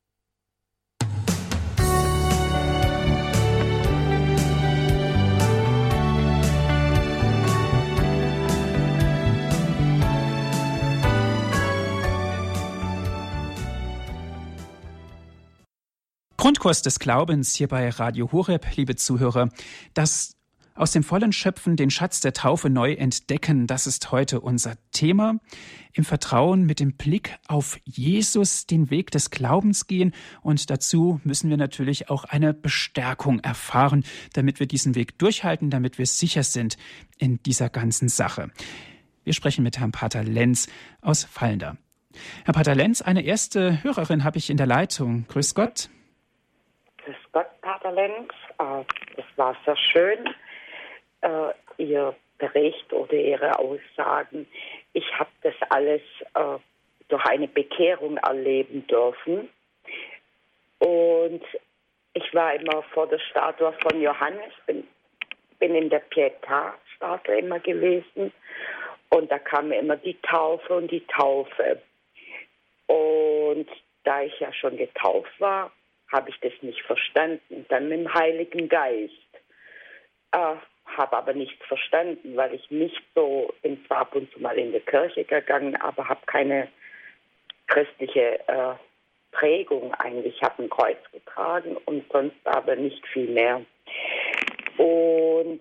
Grundkurs des Glaubens hier bei Radio Horeb, liebe Zuhörer. Das aus dem vollen Schöpfen den Schatz der Taufe neu entdecken, das ist heute unser Thema. Im Vertrauen mit dem Blick auf Jesus den Weg des Glaubens gehen. Und dazu müssen wir natürlich auch eine Bestärkung erfahren, damit wir diesen Weg durchhalten, damit wir sicher sind in dieser ganzen Sache. Wir sprechen mit Herrn Pater Lenz aus Vallender. Herr Pater Lenz, eine erste Hörerin habe ich in der Leitung. Grüß Gott. Grüß Gott, Pater Lenz. Das war sehr schön, Ihr Bericht oder Ihre Aussagen. Ich habe das alles durch eine Bekehrung erleben dürfen. Und ich war immer vor der Statue von Johannes, bin in der Pietà-Statue immer gewesen. Und da kam mir immer die Taufe und die Taufe. Und da ich ja schon getauft war, habe ich das nicht verstanden. Dann mit dem Heiligen Geist. Habe aber nichts verstanden, weil ich nicht so, bin zwar ab und zu mal in die Kirche gegangen, aber habe keine christliche Prägung eigentlich. Ich habe ein Kreuz getragen und sonst aber nicht viel mehr. Und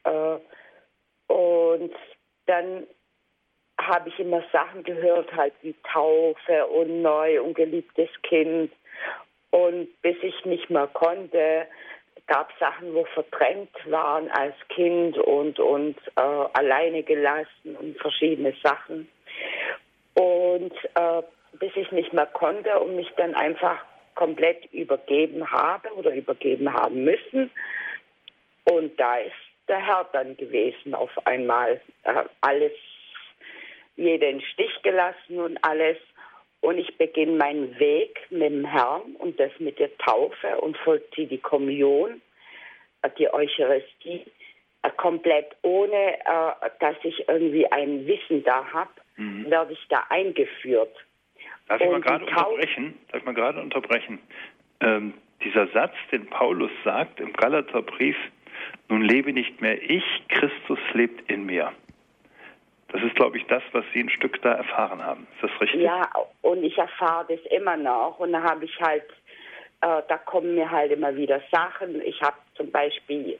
dann habe ich immer Sachen gehört, halt wie Taufe und neu und geliebtes Kind. Und bis ich nicht mehr konnte, gab es Sachen, wo verdrängt waren als Kind und alleine gelassen und verschiedene Sachen. Und bis ich nicht mehr konnte und mich dann einfach komplett übergeben habe oder übergeben haben müssen. Und da ist der Herr dann gewesen auf einmal. Alles, jeder in den Stich gelassen und alles. Und ich beginne meinen Weg mit dem Herrn und das mit der Taufe und vollziehe die Kommunion, die Eucharistie, komplett ohne, dass ich irgendwie ein Wissen da habe, werde ich da eingeführt. Darf ich mal gerade unterbrechen? Dieser Satz, den Paulus sagt im Galaterbrief, nun lebe nicht mehr ich, Christus lebt in mir. Das ist, glaube ich, das, was Sie ein Stück da erfahren haben. Ist das richtig? Ja, und ich erfahre das immer noch. Und da habe ich halt, da kommen mir halt immer wieder Sachen. Ich habe zum Beispiel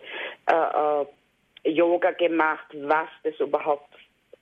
Yoga gemacht, was das überhaupt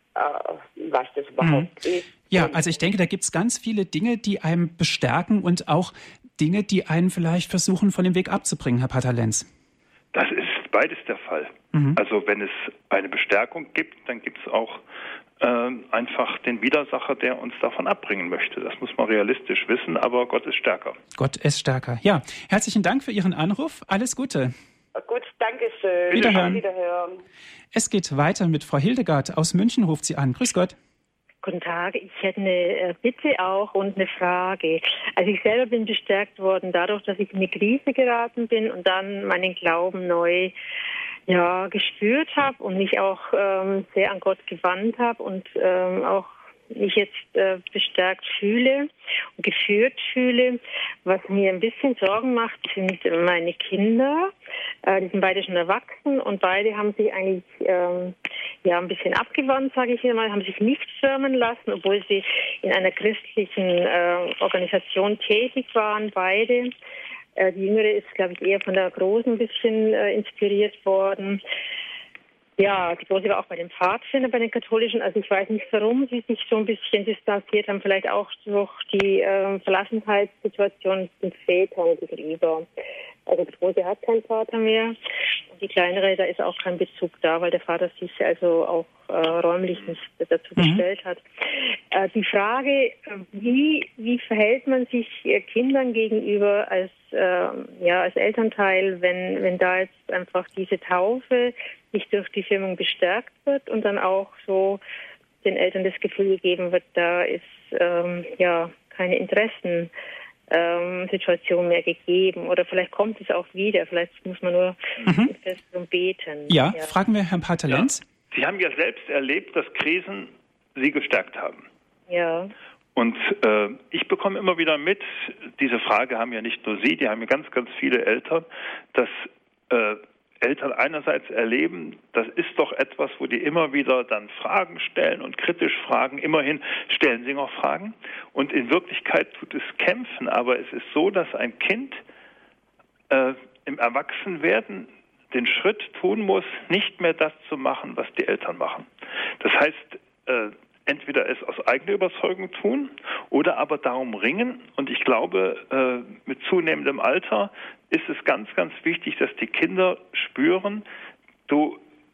ist. Ja, also ich denke, da gibt es ganz viele Dinge, die einem bestärken und auch Dinge, die einen vielleicht versuchen, von dem Weg abzubringen, Herr Pater Lenz. Das ist beides der Fall. Also wenn es eine Bestärkung gibt, dann gibt es auch einfach den Widersacher, der uns davon abbringen möchte. Das muss man realistisch wissen, aber Gott ist stärker. Gott ist stärker. Ja, herzlichen Dank für Ihren Anruf. Alles Gute. Gut, danke schön. Wiederhören. Es geht weiter mit Frau Hildegard aus München, ruft sie an. Grüß Gott. Guten Tag, ich hätte eine Bitte auch und eine Frage. Also ich selber bin bestärkt worden dadurch, dass ich in eine Krise geraten bin und dann meinen Glauben neu gespürt habe und mich auch sehr an Gott gewandt habe und auch mich jetzt bestärkt fühle und geführt fühle. Was mir ein bisschen Sorgen macht, sind meine Kinder. Die sind beide schon erwachsen und beide haben sich eigentlich ein bisschen abgewandt, sage ich mal, haben sich nicht firmen lassen, obwohl sie in einer christlichen Organisation tätig waren, beide. Die Jüngere ist, glaube ich, eher von der Großen ein bisschen inspiriert worden. Ja, die Große war auch bei den Pfadfindern, bei den Katholischen. Also ich weiß nicht, warum sie sich so ein bisschen distanziert haben. Vielleicht auch durch die Verlassenheitssituation den Vätern gegenüber. Also die Große hat keinen Vater mehr. Und die Kleinere, da ist auch kein Bezug da, weil der Vater sich also auch räumlich nicht dazu gestellt hat. Die Frage, wie verhält man sich Kindern gegenüber als Elternteil, wenn da jetzt einfach diese Taufe nicht durch die Firmung bestärkt wird und dann auch so den Eltern das Gefühl gegeben wird, da ist keine Interessensituation mehr gegeben oder vielleicht kommt es auch wieder, vielleicht muss man nur fest beten. Ja, fragen wir Herrn Pater Lenz. Sie haben ja selbst erlebt, dass Krisen Sie gestärkt haben. Ja. Und ich bekomme immer wieder mit, diese Frage haben ja nicht nur Sie, die haben ja ganz, ganz viele Eltern, dass Eltern einerseits erleben, das ist doch etwas, wo die immer wieder dann Fragen stellen und kritisch fragen. Immerhin stellen sie noch Fragen. Und in Wirklichkeit tut es kämpfen. Aber es ist so, dass ein Kind im Erwachsenwerden den Schritt tun muss, nicht mehr das zu machen, was die Eltern machen. Das heißt, entweder es aus eigener Überzeugung tun oder aber darum ringen. Und ich glaube, mit zunehmendem Alter ist es ganz, ganz wichtig, dass die Kinder spüren, du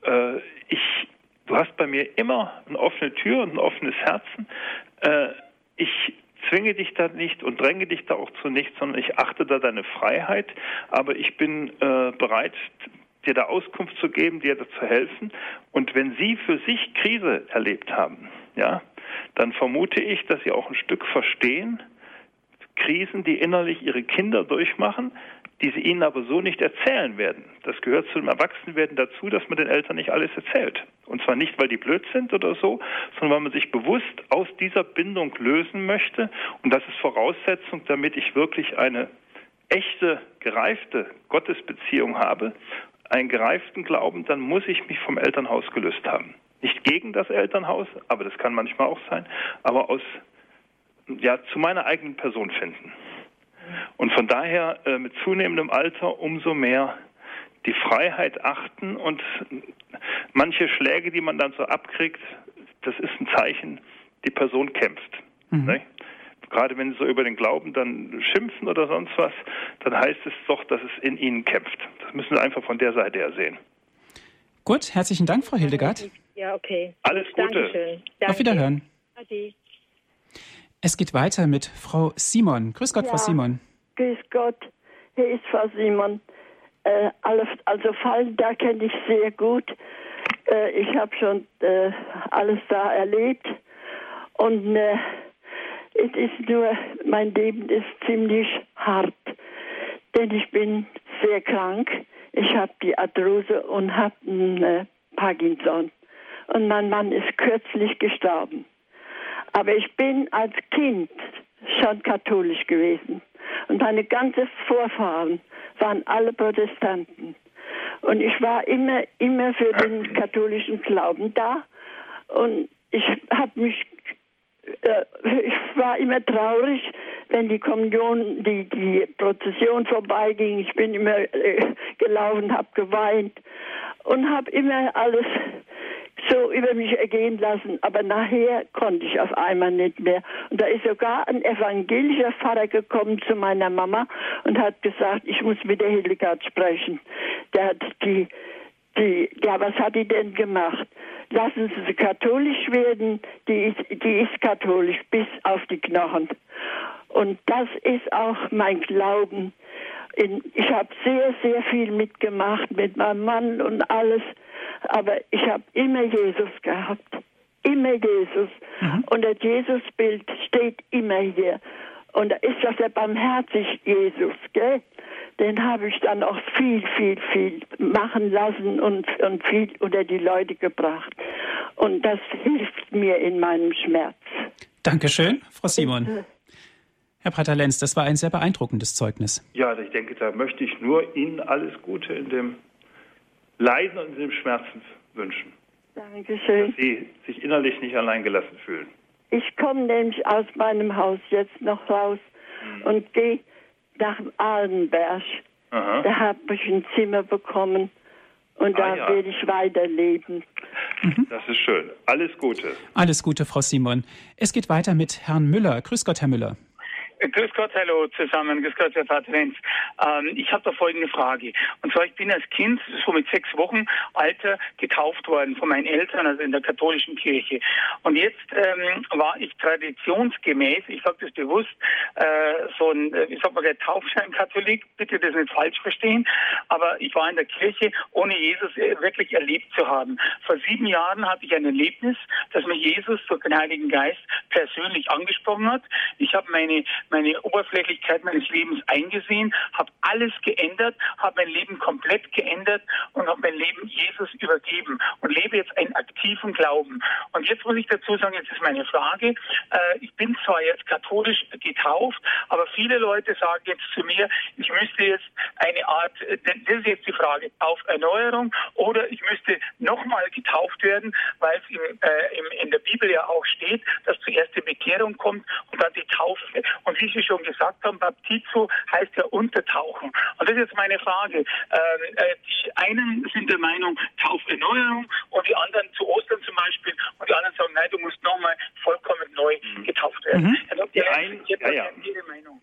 hast bei mir immer eine offene Tür und ein offenes Herzen. Ich zwinge dich da nicht und dränge dich da auch zu nichts, sondern ich achte da deine Freiheit. Aber ich bin bereit, dir da Auskunft zu geben, dir da zu helfen. Und wenn Sie für sich Krise erlebt haben, ja, dann vermute ich, dass Sie auch ein Stück verstehen, Krisen, die innerlich Ihre Kinder durchmachen, die sie ihnen aber so nicht erzählen werden. Das gehört zu dem Erwachsenwerden dazu, dass man den Eltern nicht alles erzählt. Und zwar nicht, weil die blöd sind oder so, sondern weil man sich bewusst aus dieser Bindung lösen möchte. Und das ist Voraussetzung, damit ich wirklich eine echte, gereifte Gottesbeziehung habe, einen gereiften Glauben, dann muss ich mich vom Elternhaus gelöst haben. Nicht gegen das Elternhaus, aber das kann manchmal auch sein, aber zu meiner eigenen Person finden. Und von daher mit zunehmendem Alter umso mehr die Freiheit achten und manche Schläge, die man dann so abkriegt, das ist ein Zeichen, die Person kämpft. Ne? Gerade wenn sie so über den Glauben dann schimpfen oder sonst was, dann heißt es doch, dass es in ihnen kämpft. Das müssen Sie einfach von der Seite her sehen. Gut, herzlichen Dank, Frau Hildegard. Ja, okay. Alles Gute. Dankeschön. Danke. Auf Wiederhören. Ade. Es geht weiter mit Frau Simon. Grüß Gott, Frau Simon. Grüß Gott, hier ist Frau Simon. Also Fallen, da kenne ich sehr gut. Ich habe schon alles da erlebt. Und es ist nur, mein Leben ist ziemlich hart. Denn ich bin sehr krank. Ich habe die Arthrose und habe Parkinson. Und mein Mann ist kürzlich gestorben. Aber ich bin als Kind schon katholisch gewesen. Und meine ganzen Vorfahren waren alle Protestanten. Und ich war immer für den katholischen Glauben da. Und ich war immer traurig, wenn die Kommunion, die Prozession vorbeiging. Ich bin immer gelaufen, habe geweint und habe immer alles so über mich ergehen lassen, aber nachher konnte ich auf einmal nicht mehr. Und da ist sogar ein evangelischer Pfarrer gekommen zu meiner Mama und hat gesagt, ich muss mit der Hildegard sprechen. Der hat was hat die denn gemacht? Lassen Sie katholisch werden, die ist katholisch bis auf die Knochen. Und das ist auch mein Glauben. Ich habe sehr, sehr viel mitgemacht mit meinem Mann und alles. Aber ich habe immer Jesus gehabt. Immer Jesus. Und das Jesusbild steht immer hier. Und da ist das der barmherzig Jesus, gell? Den habe ich dann auch viel machen lassen und viel unter die Leute gebracht. Und das hilft mir in meinem Schmerz. Dankeschön, Frau Simon. Herr Prater-Lenz, das war ein sehr beeindruckendes Zeugnis. Ja, ich denke, da möchte ich nur Ihnen alles Gute in dem Leiden und in dem Schmerzen wünschen. Dankeschön. Dass Sie sich innerlich nicht allein gelassen fühlen. Ich komme nämlich aus meinem Haus jetzt noch raus und gehe nach Ahlenberg. Aha. Da habe ich ein Zimmer bekommen und da werde ich weiterleben. Das ist schön. Alles Gute. Alles Gute, Frau Simon. Es geht weiter mit Herrn Müller. Grüß Gott, Herr Müller. Grüß Gott, hallo zusammen. Grüß Gott, Herr Vater Lenz. Ich habe da folgende Frage. Und zwar, ich bin als Kind, so mit 6 Wochen Alter, getauft worden von meinen Eltern, also in der katholischen Kirche. Und jetzt war ich traditionsgemäß, ich sage das bewusst, so ein, ich sag mal, der Taufschein-Katholik, bitte das nicht falsch verstehen, aber ich war in der Kirche, ohne Jesus wirklich erlebt zu haben. Vor 7 Jahren hatte ich ein Erlebnis, dass mir Jesus durch den Heiligen Geist persönlich angesprochen hat. Ich habe meine meine Oberflächlichkeit meines Lebens eingesehen, habe alles geändert, habe mein Leben komplett geändert und habe mein Leben Jesus übergeben und lebe jetzt einen aktiven Glauben. Und jetzt muss ich dazu sagen, jetzt ist meine Frage, ich bin zwar jetzt katholisch getauft, aber viele Leute sagen jetzt zu mir, ich müsste jetzt eine Art, das ist jetzt die Frage, Tauferneuerung oder ich müsste nochmal getauft werden, weil es in der Bibel ja auch steht, dass zuerst die Bekehrung kommt und dann die Taufe. Und wie Sie schon gesagt haben, Baptizo heißt ja untertauchen. Und das ist jetzt meine Frage. Die einen sind der Meinung Tauferneuerung und die anderen zu Ostern zum Beispiel und die anderen sagen, nein, du musst nochmal vollkommen neu getauft werden. Also, Ihre Meinung.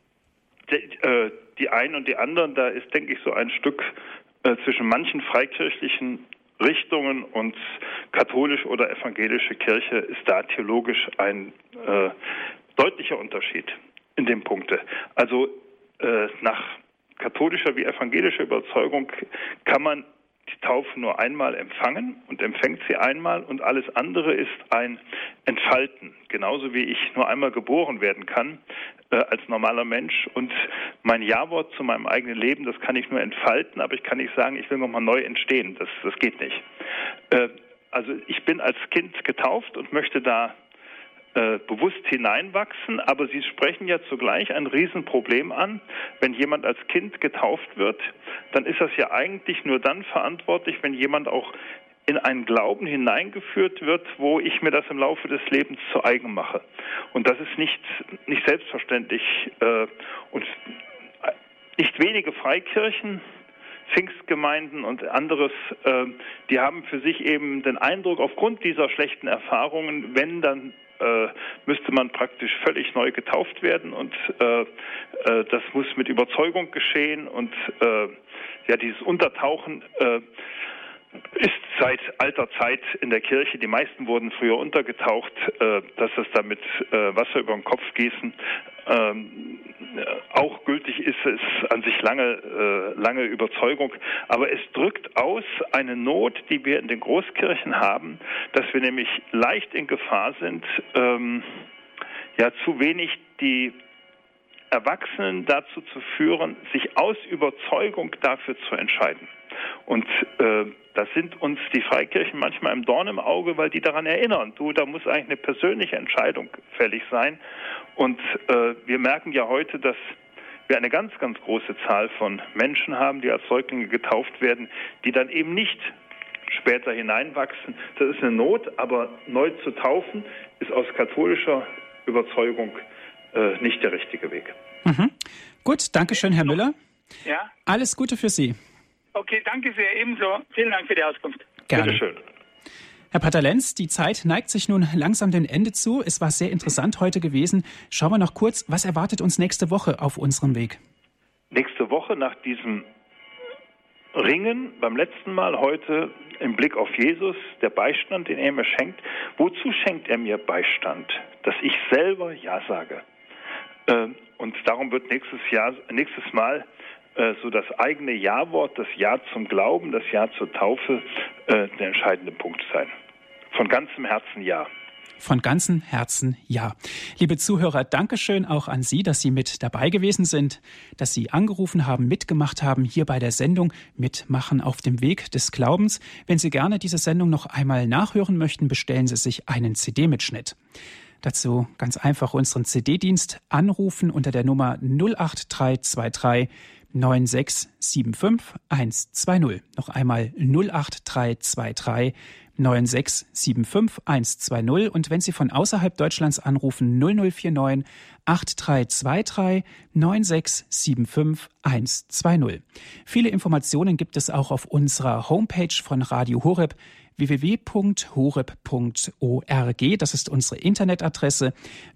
Die einen und die anderen, da ist, denke ich, so ein Stück zwischen manchen freikirchlichen Richtungen und katholische oder evangelische Kirche ist da theologisch ein deutlicher Unterschied in dem Punkte. Also nach katholischer wie evangelischer Überzeugung kann man die Taufe nur einmal empfangen und empfängt sie einmal und alles andere ist ein Entfalten. Genauso wie ich nur einmal geboren werden kann als normaler Mensch und mein Ja-Wort zu meinem eigenen Leben, das kann ich nur entfalten, aber ich kann nicht sagen, ich will nochmal neu entstehen. Das geht nicht. Also ich bin als Kind getauft und möchte da bewusst hineinwachsen, aber Sie sprechen ja zugleich ein Riesenproblem an. Wenn jemand als Kind getauft wird, dann ist das ja eigentlich nur dann verantwortlich, wenn jemand auch in einen Glauben hineingeführt wird, wo ich mir das im Laufe des Lebens zu eigen mache. Und das ist nicht selbstverständlich. Und nicht wenige Freikirchen, Pfingstgemeinden und anderes, die haben für sich eben den Eindruck, aufgrund dieser schlechten Erfahrungen, wenn dann müsste man praktisch völlig neu getauft werden und das muss mit Überzeugung geschehen und dieses Untertauchen ist seit alter Zeit in der Kirche, die meisten wurden früher untergetaucht, dass es damit Wasser über den Kopf gießen auch gültig ist, ist an sich lange Überzeugung, aber es drückt aus eine Not, die wir in den Großkirchen haben, dass wir nämlich leicht in Gefahr sind, zu wenig die Erwachsenen dazu zu führen, sich aus Überzeugung dafür zu entscheiden. Und das sind uns die Freikirchen manchmal im Dorn im Auge, weil die daran erinnern, da muss eigentlich eine persönliche Entscheidung fällig sein. Und wir merken ja heute, dass wir eine ganz, ganz große Zahl von Menschen haben, die als Säuglinge getauft werden, die dann eben nicht später hineinwachsen. Das ist eine Not, aber neu zu taufen ist aus katholischer Überzeugung nicht der richtige Weg. Mhm. Gut, danke schön, Herr Müller. Ja? Alles Gute für Sie. Okay, danke sehr, ebenso. Vielen Dank für die Auskunft. Gerne. Bitte schön. Herr Pater Lenz, die Zeit neigt sich nun langsam dem Ende zu. Es war sehr interessant heute gewesen. Schauen wir noch kurz, was erwartet uns nächste Woche auf unserem Weg? Nächste Woche nach diesem Ringen beim letzten Mal, heute im Blick auf Jesus, der Beistand, den er mir schenkt. Wozu schenkt er mir Beistand? Dass ich selber Ja sage. Und darum wird nächstes Mal so das eigene Ja-Wort, das Ja zum Glauben, das Ja zur Taufe der entscheidende Punkt sein. Von ganzem Herzen Ja. Von ganzem Herzen ja. Liebe Zuhörer, Dankeschön auch an Sie, dass Sie mit dabei gewesen sind, dass Sie angerufen haben, mitgemacht haben, hier bei der Sendung Mitmachen auf dem Weg des Glaubens. Wenn Sie gerne diese Sendung noch einmal nachhören möchten, bestellen Sie sich einen CD-Mitschnitt. Dazu ganz einfach unseren CD-Dienst anrufen unter der Nummer 08323 9675 120. Noch einmal 08323 9675 120. Und wenn Sie von außerhalb Deutschlands anrufen, 0049 8323 9675 120. Viele Informationen gibt es auch auf unserer Homepage von Radio Horeb, www.horeb.org. Das ist unsere Internetadresse,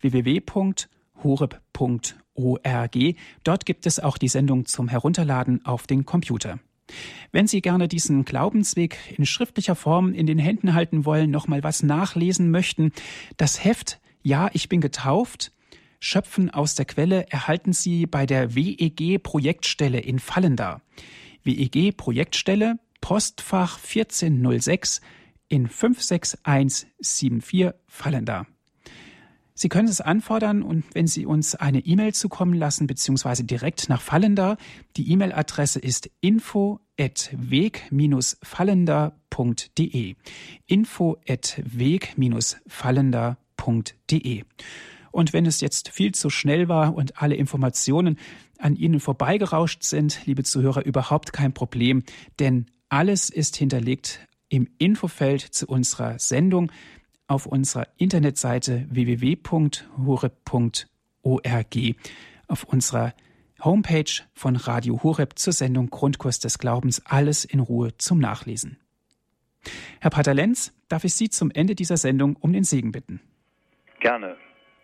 www.horeb.org. Dort gibt es auch die Sendung zum Herunterladen auf den Computer. Wenn Sie gerne diesen Glaubensweg in schriftlicher Form in den Händen halten wollen, noch mal was nachlesen möchten, das Heft Ja, ich bin getauft, Schöpfen aus der Quelle erhalten Sie bei der WEG-Projektstelle in Vallendar. WEG-Projektstelle, Postfach 1406 in 56174 Vallendar. Sie können es anfordern und wenn Sie uns eine E-Mail zukommen lassen, beziehungsweise direkt nach Fallender. Die E-Mail-Adresse ist info@weg-fallender.de. info@weg-fallender.de. Und wenn es jetzt viel zu schnell war und alle Informationen an Ihnen vorbeigerauscht sind, liebe Zuhörer, überhaupt kein Problem, denn alles ist hinterlegt im Infofeld zu unserer Sendung auf unserer Internetseite www.horeb.org, auf unserer Homepage von Radio Horeb zur Sendung Grundkurs des Glaubens, alles in Ruhe zum Nachlesen. Herr Pater Lenz, darf ich Sie zum Ende dieser Sendung um den Segen bitten? Gerne.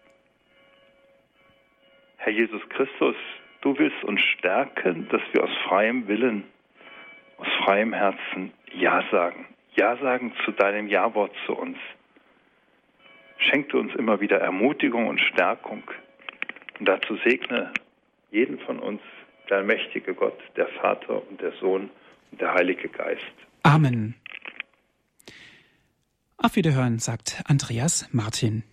Herr Jesus Christus, du willst uns stärken, dass wir aus freiem Willen, aus freiem Herzen Ja sagen. Ja sagen zu deinem Ja-Wort zu uns. Schenk du uns immer wieder Ermutigung und Stärkung. Und dazu segne jeden von uns, der allmächtige Gott, der Vater und der Sohn und der Heilige Geist. Amen. Auf Wiederhören, sagt Andreas Martin.